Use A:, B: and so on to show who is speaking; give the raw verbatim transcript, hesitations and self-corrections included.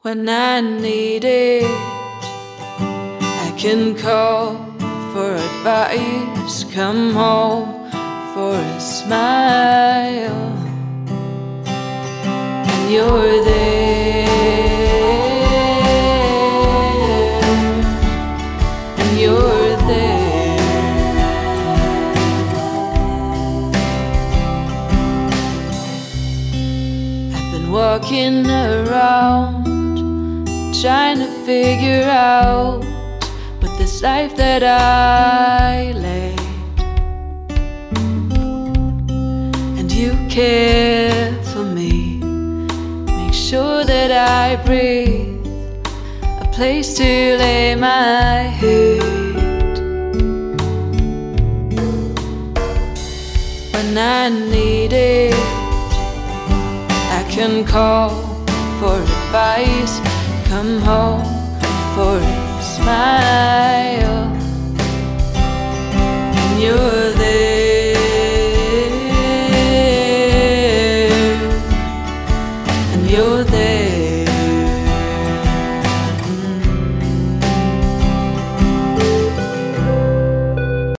A: When I need it, I can call for advice, come home for a smile, and you're there, and you're there. I've been walking around trying to figure out what this life that I led, and you care for me, make sure that I breathe, a place to lay my head. When I need it, I can call for advice, come home for a smile.